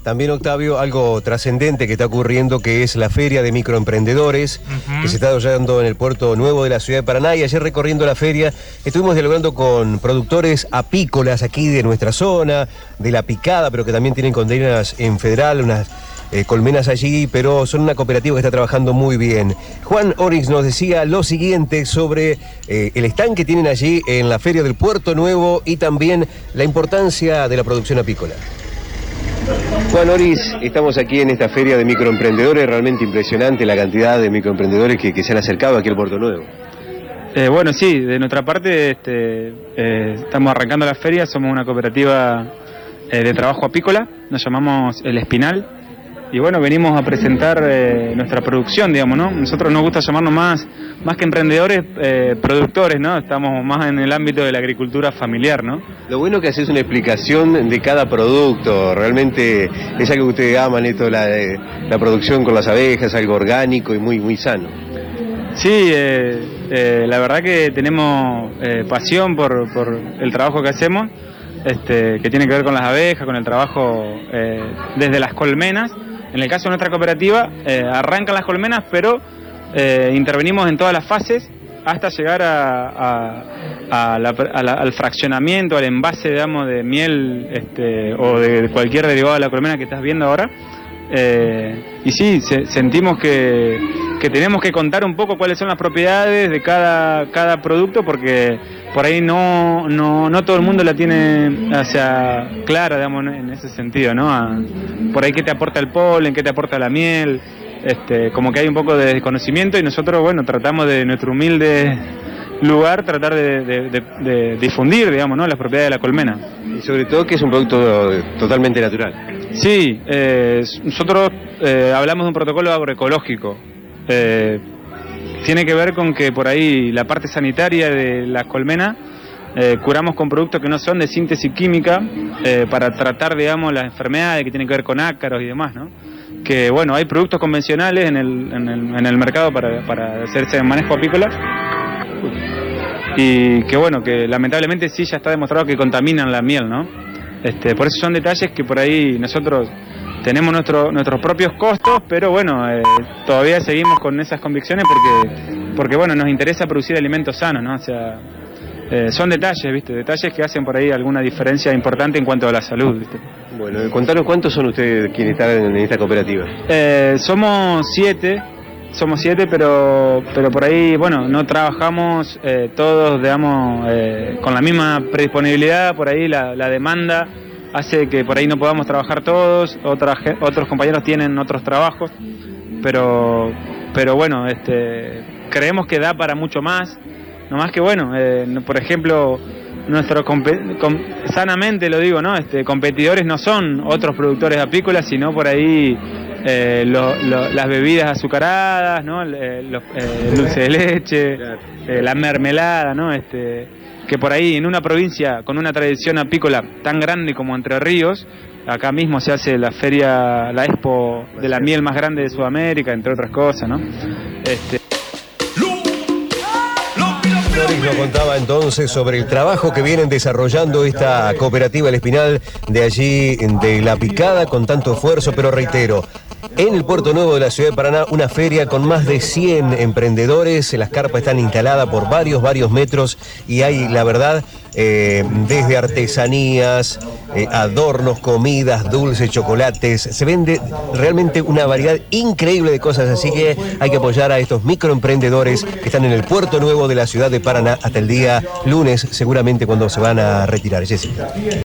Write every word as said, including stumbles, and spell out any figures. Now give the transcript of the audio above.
También, Octavio, algo trascendente que está ocurriendo, que es la Feria de Microemprendedores, uh-huh. que se está desarrollando en el Puerto Nuevo de la ciudad de Paraná. Y ayer, recorriendo la feria, estuvimos dialogando con productores apícolas aquí de nuestra zona, de La Picada, pero que también tienen condenas en Federal, unas eh, colmenas allí, pero son una cooperativa que está trabajando muy bien. Juan Orix nos decía lo siguiente sobre eh, el stand que tienen allí en la Feria del Puerto Nuevo y también la importancia de la producción apícola. Juan Orix, estamos aquí en esta feria de microemprendedores, realmente impresionante la cantidad de microemprendedores que, que se han acercado aquí al Puerto Nuevo. Eh, bueno, sí, de nuestra parte este, eh, estamos arrancando la feria, somos una cooperativa eh, de trabajo apícola, nos llamamos El Espinal, y bueno, venimos a presentar eh, nuestra producción, digamos, ¿no? Nosotros nos gusta llamarnos más, más que emprendedores, eh, productores, ¿no? Estamos más en el ámbito de la agricultura familiar, ¿no? Lo bueno que haces una explicación de cada producto, realmente es algo que ustedes aman, esto, la, la producción con las abejas, algo orgánico y muy, muy sano. Sí, eh, eh, la verdad que tenemos eh, pasión por, por el trabajo que hacemos, este, que tiene que ver con las abejas, con el trabajo eh, desde las colmenas. En el caso de nuestra cooperativa, eh, arrancan las colmenas, pero eh, intervenimos en todas las fases hasta llegar a, a, a la, a la, al fraccionamiento, al envase, digamos, de miel este, o de cualquier derivado de la colmena que estás viendo ahora. Eh, y sí, se, sentimos que, que tenemos que contar un poco cuáles son las propiedades de cada, cada producto, porque por ahí no, no, no todo el mundo la tiene, o sea, clara, digamos, en ese sentido, ¿no? A, por ahí qué te aporta el polen, qué te aporta la miel, este, como que hay un poco de desconocimiento, y nosotros, bueno, tratamos de nuestro humilde lugar tratar de, de, de, de difundir, digamos, ¿no?, las propiedades de la colmena. Y sobre todo que es un producto totalmente natural. Sí, eh, nosotros eh, hablamos de un protocolo agroecológico. Eh, tiene que ver con que por ahí la parte sanitaria de la colmena eh, curamos con productos que no son de síntesis química eh, para tratar, digamos, las enfermedades que tienen que ver con ácaros y demás, ¿no? Que bueno, hay productos convencionales en el, en el, en el mercado para, para hacerse manejo apícola, y que bueno, que lamentablemente sí ya está demostrado que contaminan la miel, ¿no? Este, por eso son detalles que por ahí nosotros tenemos nuestro, nuestros propios costos, pero bueno, eh, todavía seguimos con esas convicciones porque, porque bueno, nos interesa producir alimentos sanos, ¿no? O sea, eh, son detalles, ¿viste? Detalles que hacen por ahí alguna diferencia importante en cuanto a la salud, ¿viste? Bueno, contanos cuántos son ustedes quienes están en esta cooperativa. Eh, somos siete. Somos siete, pero pero por ahí, bueno, no trabajamos eh, todos, digamos, eh, con la misma predisponibilidad. Por ahí la, la demanda hace que por ahí no podamos trabajar todos, otras, otros compañeros tienen otros trabajos, pero pero bueno, este, creemos que da para mucho más, no más que bueno, eh, por ejemplo, nuestros sanamente lo digo, ¿no? Este, competidores no son otros productores apícolas, sino por ahí Eh, lo, lo, las bebidas azucaradas, ¿no? Eh, los, eh, el dulce de leche, eh, la mermelada, ¿no? Este, que por ahí en una provincia con una tradición apícola tan grande como Entre Ríos, acá mismo se hace la feria, la expo de la miel más grande de Sudamérica, entre otras cosas, ¿no? Este... Orix nos contaba entonces sobre el trabajo que vienen desarrollando esta cooperativa El Espinal de allí, de La Picada, con tanto esfuerzo, pero reitero, en el Puerto Nuevo de la ciudad de Paraná, una feria con más de cien emprendedores, las carpas están instaladas por varios, varios metros y hay, la verdad, eh, desde artesanías, eh, adornos, comidas, dulces, chocolates, se vende realmente una variedad increíble de cosas, así que hay que apoyar a estos microemprendedores que están en el Puerto Nuevo de la ciudad de Paraná hasta el día lunes, seguramente cuando se van a retirar. Jessica.